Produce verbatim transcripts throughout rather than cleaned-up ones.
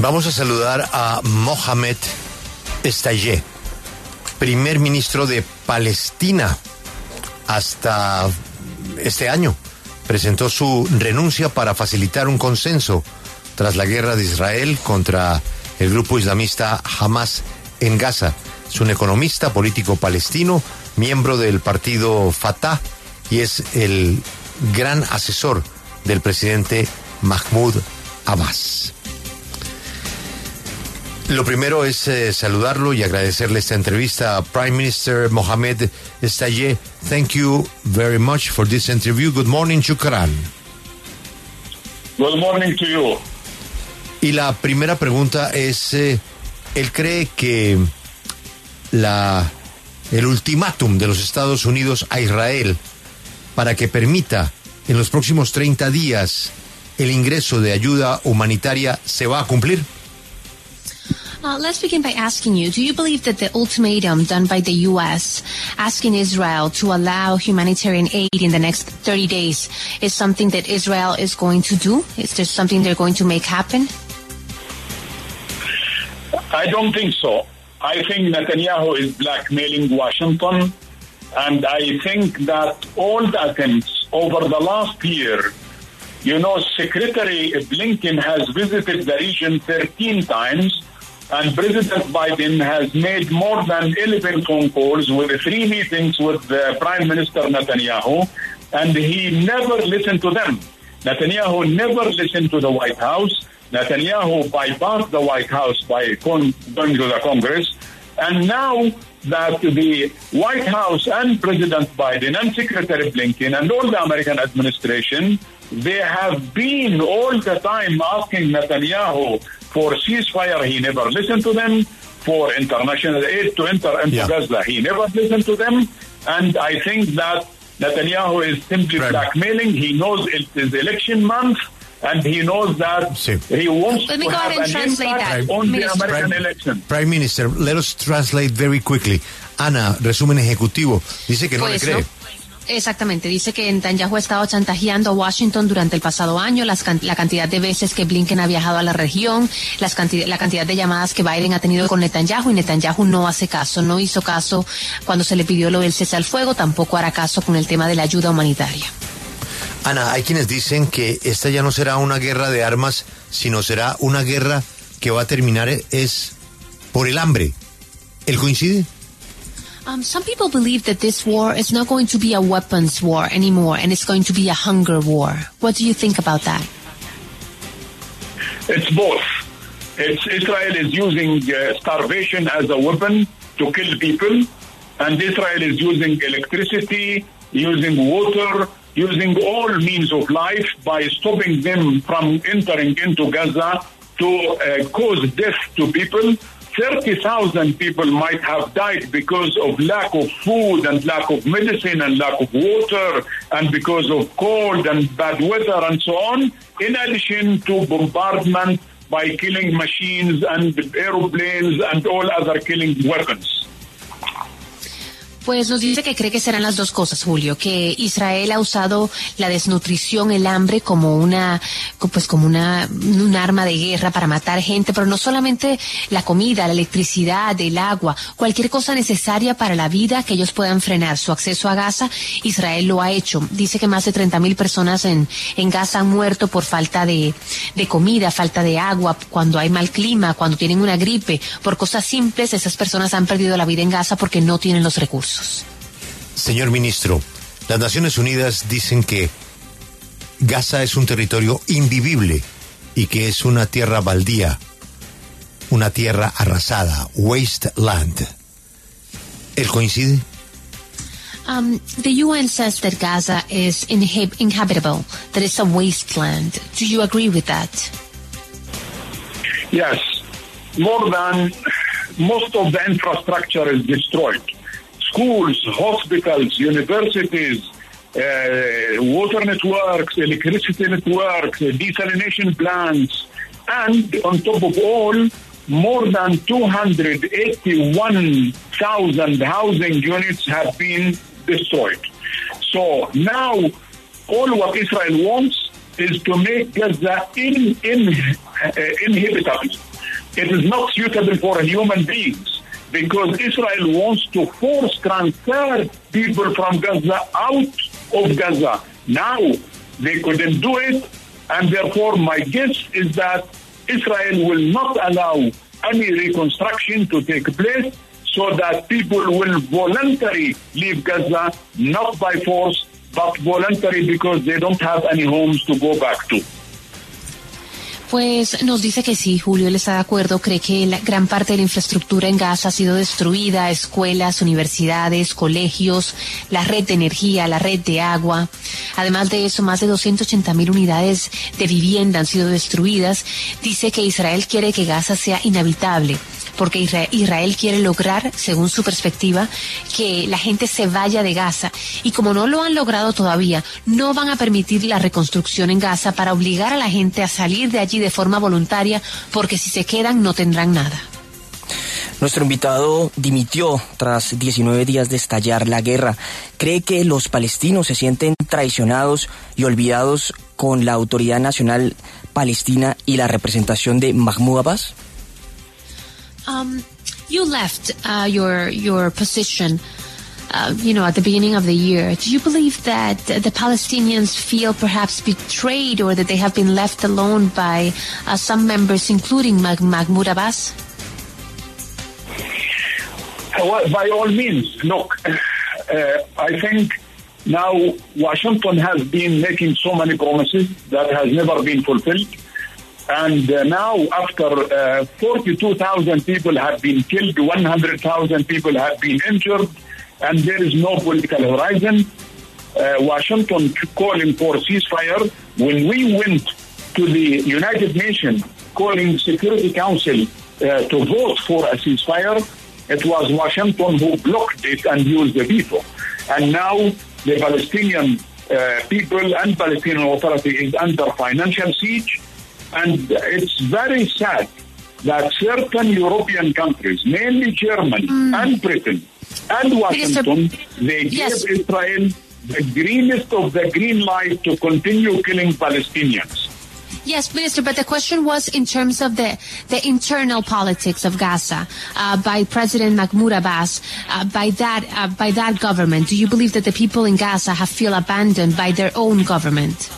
Vamos a saludar a Mohamed Estayeh, primer ministro de Palestina hasta este año. Presentó su renuncia para facilitar un consenso tras la guerra de Israel contra el grupo islamista Hamas en Gaza. Es un economista, político palestino, miembro del partido Fatah y es el gran asesor del presidente Mahmoud Abbas. Lo primero es eh, saludarlo y agradecerle esta entrevista. Prime Minister Mohamed Estayeh, thank you very much for this interview. Good morning, shukran. Good morning to you. Y la primera pregunta es, eh, ¿él cree que la, el ultimátum de los Estados Unidos a Israel para que permita en los próximos treinta días el ingreso de ayuda humanitaria se va a cumplir? Uh, let's begin by asking you, do you believe that the ultimatum done by the U S asking Israel to allow humanitarian aid in the next thirty days is something that Israel is going to do? Is there something they're going to make happen? I don't think so. I think Netanyahu is blackmailing Washington, and I think that all the attempts over the last year, you know, Secretary Blinken has visited the region thirteen times, and President Biden has made more than eleven phone calls with three meetings with the Prime Minister Netanyahu, and he never listened to them. Netanyahu never listened to the White House. Netanyahu bypassed the White House by con- going to the Congress. And now that the White House and President Biden and Secretary Blinken and all the American administration, they have been all the time asking Netanyahu for ceasefire. He never listened to them. For international aid to enter into yeah. Gaza, he never listened to them. And I think that Netanyahu is simply right. blackmailing. He knows it is election month, and he knows that sí. he wants Let me to go have ahead and an translate impact that. on Minister. the American Prime, election. Prime Minister, let us translate very quickly. Ana, resumen ejecutivo, dice que no pues, le cree. ¿no? Exactamente, dice que Netanyahu ha estado chantajeando a Washington durante el pasado año, las, la cantidad de veces que Blinken ha viajado a la región, las cantidad, la cantidad de llamadas que Biden ha tenido con Netanyahu, y Netanyahu no hace caso, no hizo caso cuando se le pidió lo del cese al fuego, tampoco hará caso con el tema de la ayuda humanitaria. Ana, hay quienes dicen que esta ya no será una guerra de armas, sino será una guerra que va a terminar es por el hambre. ¿Él coincide? Um, some people believe that this war is not going to be a weapons war anymore, and it's going to be a hunger war. What do you think about that? It's both. It's Israel is using uh, starvation as a weapon to kill people, and Israel is using electricity, using water, using all means of life by stopping them from entering into Gaza to uh, cause death to people. thirty thousand people might have died because of lack of food and lack of medicine and lack of water and because of cold and bad weather and so on, in addition to bombardment by killing machines and aeroplanes and all other killing weapons. Pues nos dice que cree que serán las dos cosas, Julio, que Israel ha usado la desnutrición, el hambre como una, pues como una, un arma de guerra para matar gente, pero no solamente la comida, la electricidad, el agua, cualquier cosa necesaria para la vida que ellos puedan frenar su acceso a Gaza, Israel lo ha hecho. Dice que más de treinta mil personas en, en Gaza han muerto por falta de, de comida, falta de agua, cuando hay mal clima, cuando tienen una gripe, por cosas simples, esas personas han perdido la vida en Gaza porque no tienen los recursos. Señor ministro, las Naciones Unidas dicen que Gaza es un territorio invivible y que es una tierra baldía, una tierra arrasada, wasteland. ¿Él coincide? Um, the U N says that Gaza is inhab- inhabitable, that it's a wasteland. Do you agree with that? Yes. More than most of the infrastructure is destroyed. Schools, hospitals, universities, uh, water networks, electricity networks, desalination plants, and on top of all, more than two hundred eighty-one thousand housing units have been destroyed. So now all what Israel wants is to make Gaza in, in, uh, inhabitable. it is not suitable for human beings because Israel wants to force transfer people from Gaza out of Gaza. Now they couldn't do it, and therefore my guess is that Israel will not allow any reconstruction to take place so that people will voluntarily leave Gaza, not by force, but voluntary because they don't have any homes to go back to. Pues nos dice que sí, Julio, él está de acuerdo, cree que la gran parte de la infraestructura en Gaza ha sido destruida, escuelas, universidades, colegios, la red de energía, la red de agua. Además de eso, más de doscientas ochenta mil unidades de vivienda han sido destruidas. Dice que Israel quiere que Gaza sea inhabitable, porque Israel quiere lograr, según su perspectiva, que la gente se vaya de Gaza. Y como no lo han logrado todavía, no van a permitir la reconstrucción en Gaza para obligar a la gente a salir de allí de forma voluntaria, porque si se quedan no tendrán nada. Nuestro invitado dimitió tras diecinueve días de estallar la guerra. ¿Cree que los palestinos se sienten traicionados y olvidados con la Autoridad Nacional Palestina y la representación de Mahmoud Abbas? Um, you left uh, your your position, uh, you know, at the beginning of the year. Do you believe that the Palestinians feel perhaps betrayed, or that they have been left alone by uh, some members, including Mag- Mahmoud Abbas? Well, by all means, look, uh, I think now Washington has been making so many promises that has never been fulfilled. And uh, now, after uh, forty-two thousand people have been killed, one hundred thousand people have been injured, and there is no political horizon, uh, Washington calling for ceasefire. When we went to the United Nations calling Security Council uh, to vote for a ceasefire, it was Washington who blocked it and used the veto. And now the Palestinian uh, people and Palestinian Authority is under financial siege. And it's very sad that certain European countries, mainly Germany mm. and Britain and Washington, Minister, they gave yes. Israel the greenest of the green light to continue killing Palestinians. Yes, Minister, but the question was in terms of the, the internal politics of Gaza uh, by President Mahmoud Abbas, uh, by that uh, by that government. Do you believe that the people in Gaza have feel abandoned by their own government?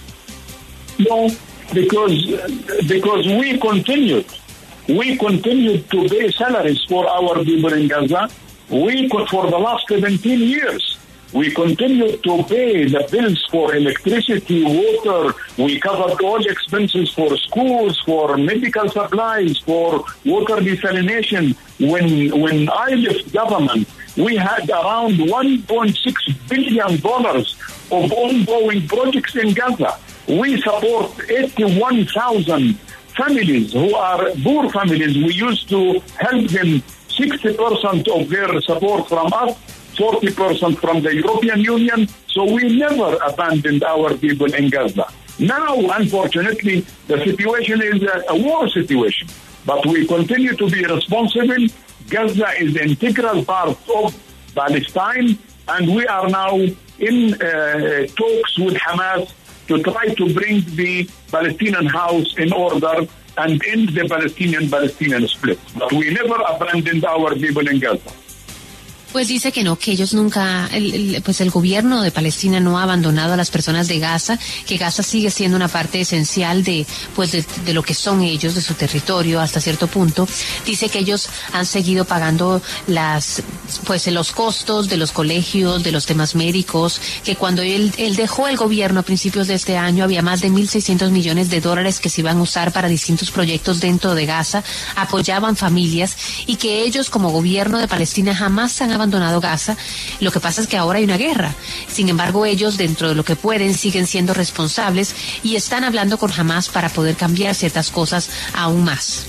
No. Because because we continued, we continued to pay salaries for our people in Gaza. We could, for the last seventeen years, we continued to pay the bills for electricity, water. We covered all expenses for schools, for medical supplies, for water desalination. When when I left government, we had around one point six billion dollars of ongoing projects in Gaza. We support eighty-one thousand families who are poor families. We used to help them sixty percent of their support from us, forty percent from the European Union. So we never abandoned our people in Gaza. Now, unfortunately, the situation is a, a war situation. But we continue to be responsible. Gaza is an integral part of Palestine, and we are now in uh, talks with Hamas to try to bring the Palestinian house in order and end the Palestinian-Palestinian split. But we never abandoned our people in Gaza. Pues dice que no, que ellos nunca, el, el, pues el gobierno de Palestina no ha abandonado a las personas de Gaza, que Gaza sigue siendo una parte esencial de, pues de, de lo que son ellos, de su territorio hasta cierto punto. Dice que ellos han seguido pagando las, pues los costos de los colegios, de los temas médicos, que cuando él, él dejó el gobierno a principios de este año había más de mil seiscientos millones de dólares que se iban a usar para distintos proyectos dentro de Gaza, apoyaban familias, y que ellos como gobierno de Palestina jamás han abandonado Gaza. Lo que pasa es que ahora hay una guerra. Sin embargo, ellos, dentro de lo que pueden, siguen siendo responsables y están hablando con Hamas para poder cambiar ciertas cosas aún más.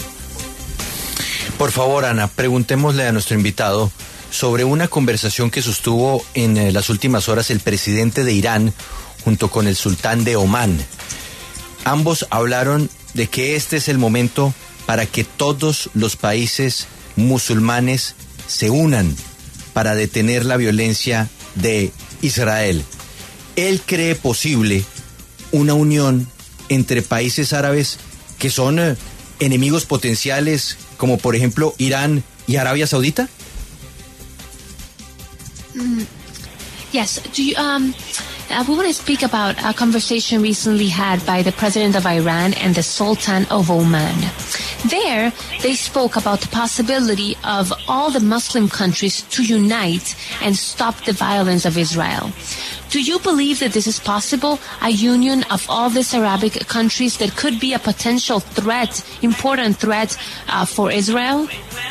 Por favor, Ana, preguntémosle a nuestro invitado sobre una conversación que sostuvo en eh, las últimas horas el presidente de Irán junto con el sultán de Omán. Ambos hablaron de que este es el momento para que todos los países musulmanes se unan para detener la violencia de Israel. Él cree posible una unión entre países árabes que son eh, enemigos potenciales como por ejemplo Irán y Arabia Saudita? Mm, yes. Do you, um, uh, we want to speak about a conversation recently had by the president of Iran and the Sultan of Oman. There, they spoke about the possibility of all the Muslim countries to unite and stop the violence of Israel. Do you believe that this is possible, a union of all these Arabic countries that could be a potential threat, important threat uh, for Israel?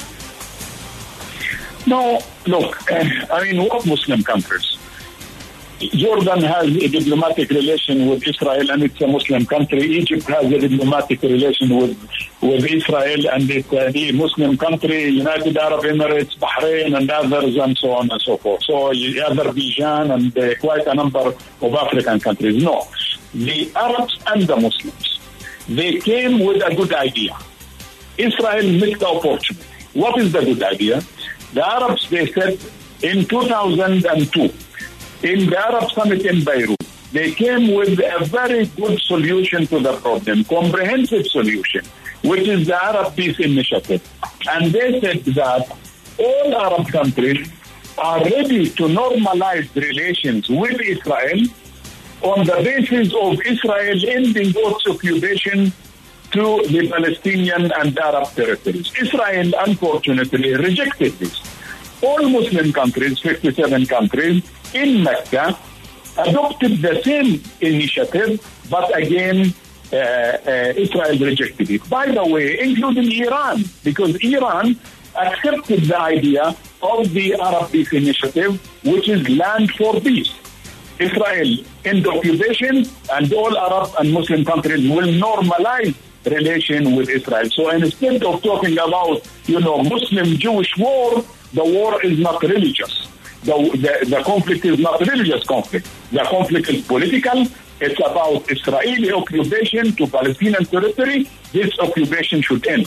No, look, uh, I mean, what Muslim countries? Jordan has a diplomatic relation with Israel and it's a Muslim country. Egypt has a diplomatic relation with with Israel and it's a Muslim country. United Arab Emirates, Bahrain and others and so on and so forth. So Azerbaijan and uh, quite a number of African countries. No, the Arabs and the Muslims, they came with a good idea. Israel missed the opportunity. What is the good idea? The Arabs, they said in two thousand two, in the Arab Summit in Beirut, they came with a very good solution to the problem, comprehensive solution, which is the Arab Peace Initiative. And they said that all Arab countries are ready to normalize relations with Israel on the basis of Israel ending its occupation to the Palestinian and Arab territories. Israel, unfortunately, rejected this. All Muslim countries, fifty-seven countries, in Mecca, adopted the same initiative, but again, uh, uh, Israel rejected it. By the way, including Iran, because Iran accepted the idea of the Arab Peace Initiative, which is land for peace. Israel end occupation, and all Arab and Muslim countries will normalize relation with Israel. So instead of talking about, you know, Muslim-Jewish war, the war is not religious. The, the, the conflict is not religious conflict. The conflict is political. It's about Israeli occupation to Palestinian territory. This occupation should end.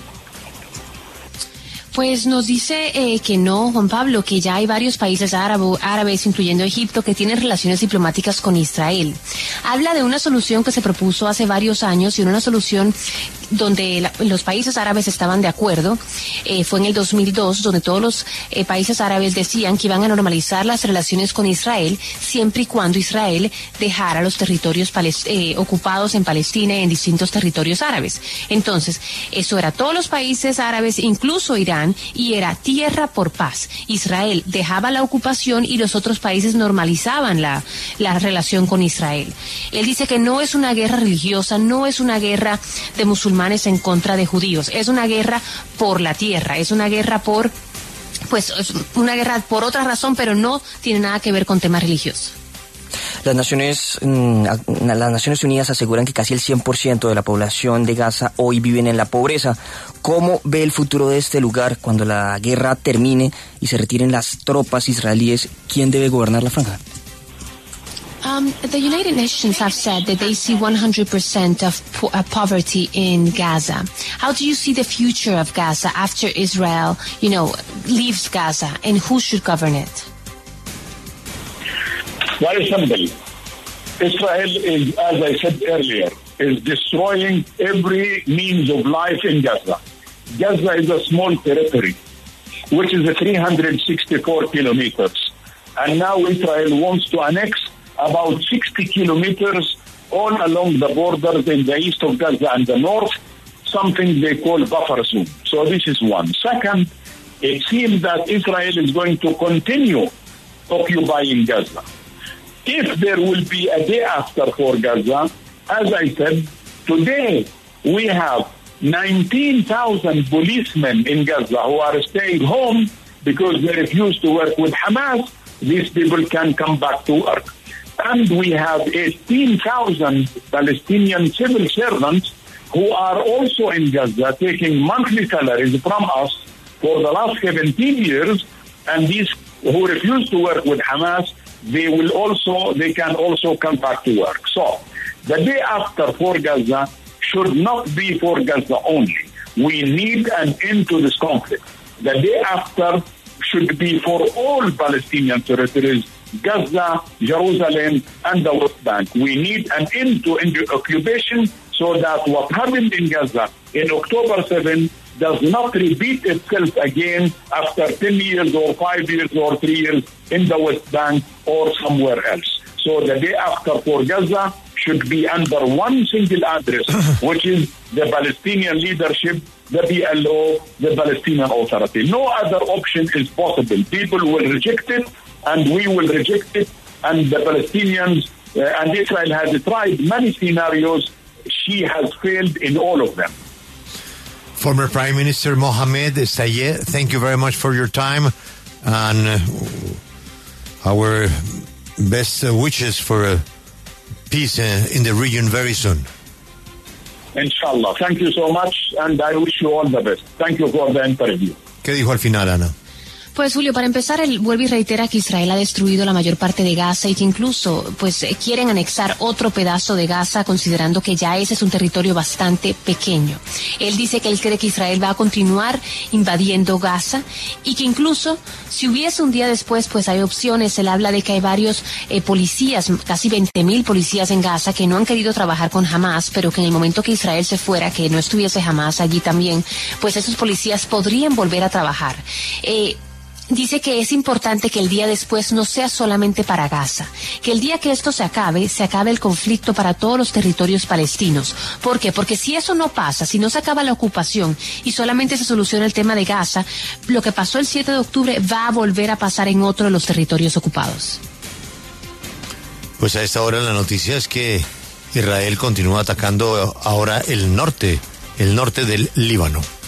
Pues nos dice eh, que no, Juan Pablo, que ya hay varios países árabo, árabes, incluyendo Egipto, que tienen relaciones diplomáticas con Israel. Habla de una solución que se propuso hace varios años y una solución donde la, los países árabes estaban de acuerdo. Eh, fue en el dos mil dos, donde todos los eh, países árabes decían que iban a normalizar las relaciones con Israel siempre y cuando Israel dejara los territorios eh, ocupados en Palestina y en distintos territorios árabes. Entonces, eso era todos los países árabes, incluso Irán, y era tierra por paz. Israel dejaba la ocupación y los otros países normalizaban la, la relación con Israel. Él dice que no es una guerra religiosa, no es una guerra de musulmanes en contra de judíos, es una guerra por la tierra, es una guerra por, pues, es una guerra por otra razón, pero no tiene nada que ver con temas religiosos. Las Naciones, las Naciones Unidas aseguran que casi el cien por ciento de la población de Gaza hoy viven en la pobreza. ¿Cómo ve el futuro de este lugar cuando la guerra termine y se retiren las tropas israelíes? ¿Quién debe gobernar la franja? Um, the United Nations have said that they see one hundred percent of po- uh, poverty in Gaza. How do you see the future of Gaza after Israel, you know, leaves Gaza, and who should govern it? Very simple. Israel is, as I said earlier, is destroying every means of life in Gaza. Gaza is a small territory, which is three hundred sixty-four kilometers. And now Israel wants to annex about sixty kilometers all along the borders in the east of Gaza and the north, something they call buffer zone. So this is one. Second, it seems that Israel is going to continue occupying Gaza. If there will be a day after for Gaza, as I said, today we have nineteen thousand policemen in Gaza who are staying home because they refuse to work with Hamas. These people can come back to work. And we have eighteen thousand Palestinian civil servants who are also in Gaza taking monthly salaries from us for the last seventeen years. And these who refuse to work with Hamas, they will also, they can also come back to work. So the day after for Gaza should not be for Gaza only. We need an end to this conflict. The day after should be for all Palestinian territories, Gaza, Jerusalem, and the West Bank. We need an end to occupation so that what happened in Gaza in October seventh does not repeat itself again after ten years or five years or three years in the West Bank or somewhere else. So the day after for Gaza should be under one single address, which is the Palestinian leadership, the P L O, the Palestinian Authority. No other option is possible. People will reject it, and we will reject it, and the Palestinians, uh, and Israel has tried many scenarios. She has failed in all of them. Former Prime Minister Mohamed Estayeh, thank you very much for your time, and uh, our best uh, wishes for uh, peace uh, in the region very soon. Inshallah. Thank you so much, and I wish you all the best. Thank you for the interview. ¿Qué dijo al final, Ana? Pues Julio, para empezar, él vuelve y reitera que Israel ha destruido la mayor parte de Gaza y que incluso pues quieren anexar otro pedazo de Gaza, considerando que ya ese es un territorio bastante pequeño. Él dice que él cree que Israel va a continuar invadiendo Gaza y que incluso si hubiese un día después, pues hay opciones. Él habla de que hay varios eh, policías, casi veinte mil policías en Gaza que no han querido trabajar con Hamas, pero que en el momento que Israel se fuera, que no estuviese Hamas allí también, pues esos policías podrían volver a trabajar. Eh, Dice que es importante que el día después no sea solamente para Gaza, que el día que esto se acabe, se acabe el conflicto para todos los territorios palestinos. ¿Por qué? Porque si eso no pasa, si no se acaba la ocupación y solamente se soluciona el tema de Gaza, lo que pasó el siete de octubre va a volver a pasar en otro de los territorios ocupados. Pues a esta hora la noticia es que Israel continúa atacando ahora el norte, el norte del Líbano.